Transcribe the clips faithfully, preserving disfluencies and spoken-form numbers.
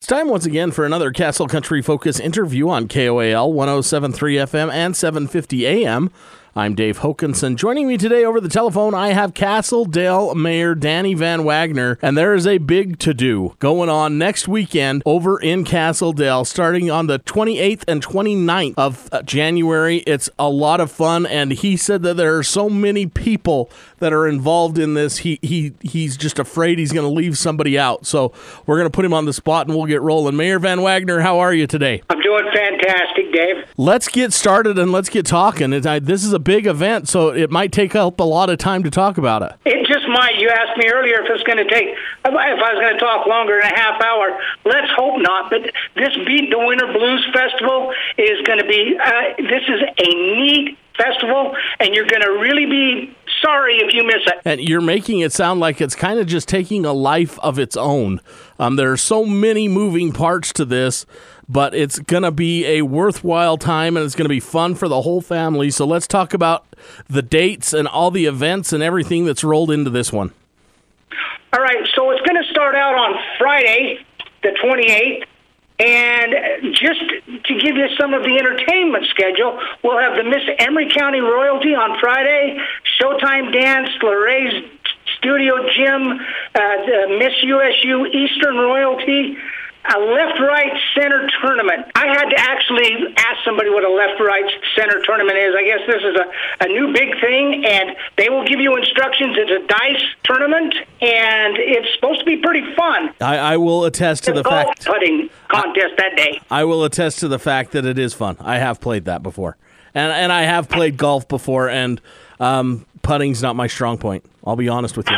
time once again for another Castle Country Focus interview on K O A L one oh seven point three F M and seven fifty A M. I'm Dave Hokanson. Joining me today over the telephone, I have Castledale Mayor Danny Van Wagner, and there is a big to-do going on next weekend over in Castledale, starting on the twenty-eighth and twenty-ninth of January. It's a lot of fun, and he said that there are so many people that are involved in this, he he he's just afraid he's going to leave somebody out. So we're going to put him on the spot, and we'll get rolling. Mayor Van Wagner, how are you today? I'm doing fantastic, Dave. Let's get started, and let's get talking. It, I, this is a big event, so it might take up a lot of time to talk about it. It just might. You asked me earlier if it's going to take, if I was going to talk longer than a half hour. Let's hope not. But this Beat the Winter Blues Festival is going to be, uh, this is a neat festival, and you're going to really be sorry if you miss it. And you're making it sound like it's kind of just taking a life of its own. Um, there are so many moving parts to this, but it's going to be a worthwhile time, and it's going to be fun for the whole family. So let's talk about the dates and all the events and everything that's rolled into this one. All right, so it's going to start out on Friday, the twenty-eighth. And just to give you some of the entertainment schedule, we'll have the Miss Emery County Royalty on Friday, Showtime Dance, Laray's Studio Gym, uh, the Miss U S U Eastern Royalty, a left-right center tournament. I had to actually ask somebody what a left-right center tournament is. I guess this is a, a new big thing, and they will give you instructions. It's a dice tournament, and it's supposed to be pretty fun. I, I will attest to the golf fact... putting contest I, that day. I will attest to the fact that it is fun. I have played that before. And and I have played golf before, and um, putting's not my strong point. I'll be honest with you.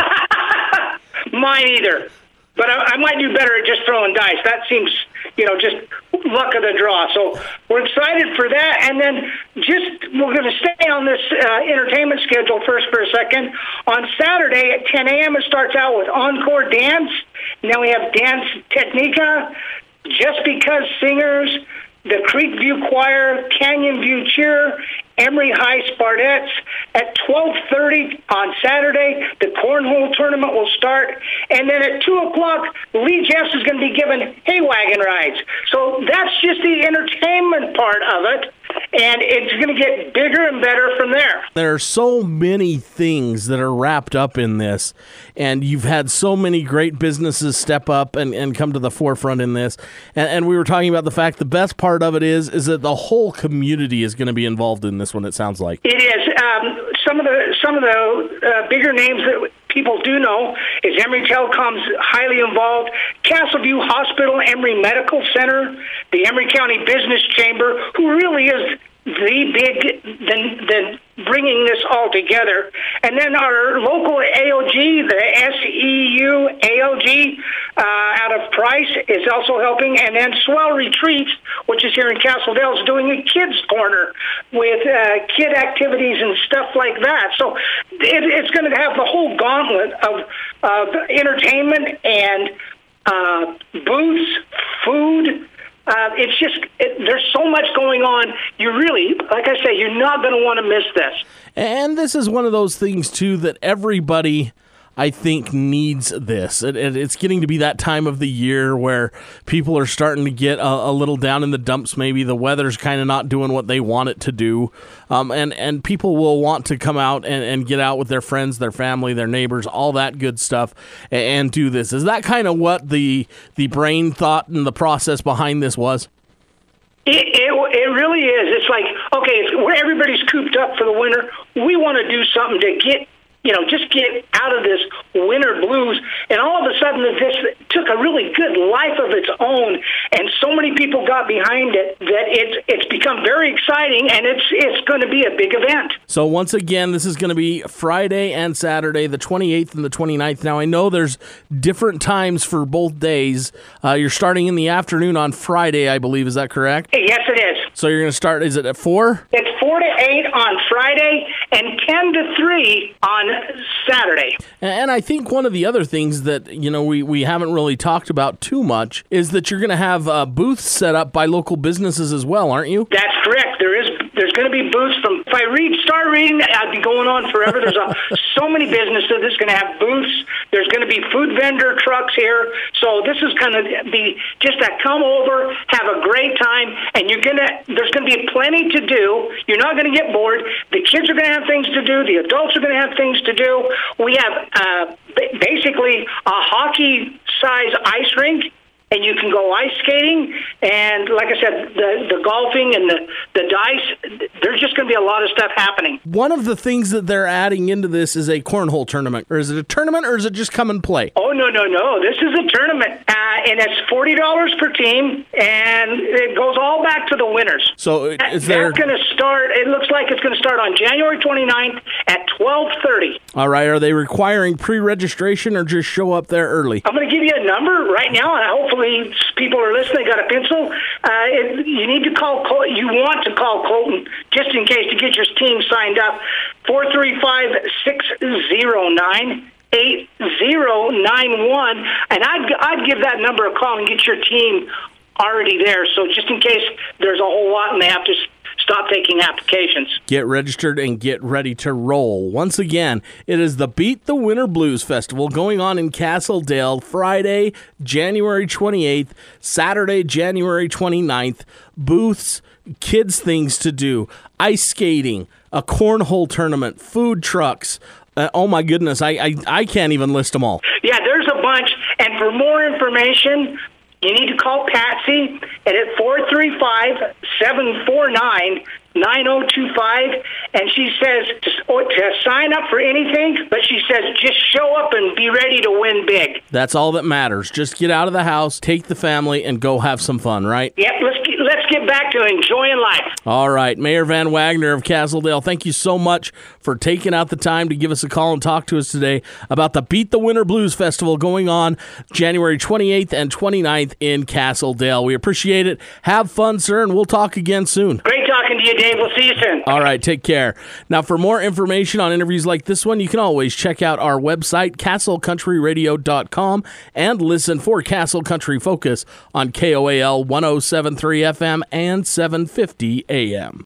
Mine either. But I, I might do better at just throwing dice. That seems, you know, just luck of the draw. So we're excited for that. And then just, we're going to stay on this uh, entertainment schedule first for a second. On Saturday at ten a.m. it starts out with Encore Dance. And then we have Dance Technica, Just Because Singers, the Creek View Choir, Canyon View Cheer, Emery High Spartettes. At twelve thirty on Saturday, the cornhole tournament will start. And then at two o'clock, Lee Jeffs is going to be given hay wagon rides. So that's just the entertainment part of it. And it's going to get bigger and better from there. There are so many things that are wrapped up in this, and you've had so many great businesses step up and, and come to the forefront in this. And, and we were talking about the fact the best part of it is is that the whole community is going to be involved in this one, it sounds like. It is. Um, some of the some of the uh, bigger names that people do know is Emery Telecom's highly involved, Castleview Hospital, Emery Medical Center, the Emery County Business Chamber, who really is the big, the, the bringing this all together. And then our local A O G, the S E U A O G, uh, out of Price, is also helping. And then Swell Retreats, which is here in Castledale, is doing a kids' corner with uh, kid activities and stuff like that. So it, it's going to have the whole gauntlet of, of entertainment and uh, booths, food. Uh, it's just, it, there's so much going on. You really, like I say, you're not going to want to miss this. And this is one of those things, too, that everybody, I think, needs this. It, it, it's getting to be that time of the year where people are starting to get a, a little down in the dumps, maybe. The weather's kind of not doing what they want it to do. Um, and, and people will want to come out and, and get out with their friends, their family, their neighbors, all that good stuff, and, and do this. Is that kind of what the the brain thought and the process behind this was? It, it, it really is. It's like, okay, where everybody's cooped up for the winter, we want to do something to get, you know, just get out of this winter blues. And all of a sudden, this took a really good life of its own, and so many people got behind it that it's it's become very exciting, and it's it's going to be a big event. So once again, this is going to be Friday and Saturday, the twenty-eighth and the twenty-ninth. Now, I know there's different times for both days. Uh, you're starting in the afternoon on Friday, I believe. Is that correct? Yes, it is. So you're going to start, is it at four? It's four to eight on Friday and ten to three on Saturday. And I think one of the other things that, you know, we, we haven't really talked about too much is that you're going to have uh, booths set up by local businesses as well, aren't you? That's correct. There is there's There's going to be booths from, if I read, start reading, I'd be going on forever. There's a, so many businesses that's going to have booths. There's going to be food vendor trucks here. So this is going to be just a come over, have a great time, and you're going to, there's going to be plenty to do. You're not going to get bored. The kids are going to have things to do. The adults are going to have things to do. We have uh, basically a hockey-size ice rink, and you can go ice skating, and like I said, the, the golfing and the, the dice, there's just going to be a lot of stuff happening. One of the things that they're adding into this is a cornhole tournament. Or is it a tournament, or is it just come and play? Oh, no, no, no. This is a tournament, uh, and it's forty dollars per team, and it goes all back to the winners. So is That's there... going to start, it looks like it's going to start on January twenty-ninth at twelve thirty. All right, are they requiring pre-registration or just show up there early? I'm going to give you a number right now, and hopefully people are listening, got a pencil. Uh, it, you need to call, Col- you want to call Colton just in case to get your team signed up. four three five, six zero nine, eight zero nine one. And I'd, I'd give that number a call and get your team already there. So just in case there's a whole lot and they have to stop taking applications. Get registered and get ready to roll. Once again, it is the Beat the Winter Blues Festival going on in Castledale Friday, January twenty-eighth, Saturday, January twenty-ninth. Booths, kids things to do, ice skating, a cornhole tournament, food trucks. Uh, oh my goodness, I, I I can't even list them all. Yeah, there's a bunch. And for more information, you need to call Patsy at four three five, seven four nine, nine oh two five, and she says to, to sign up for anything, but she says just show up and be ready to win big. That's all that matters. Just get out of the house, take the family, and go have some fun, right? Yep, let's get, let's get back to enjoying life. All right, Mayor Van Wagner of Castledale, thank you so much for taking out the time to give us a call and talk to us today about the Beat the Winter Blues Festival going on January twenty-eighth and twenty-ninth in Castledale. We appreciate it. Have fun, sir, and we'll talk again soon. Great talking to you, Dave. We'll see you soon. All right, take care. Now, for more information on interviews like this one, you can always check out our website, castle country radio dot com, and listen for Castle Country Focus on K O A L one oh seven point three F M and seven fifty A M.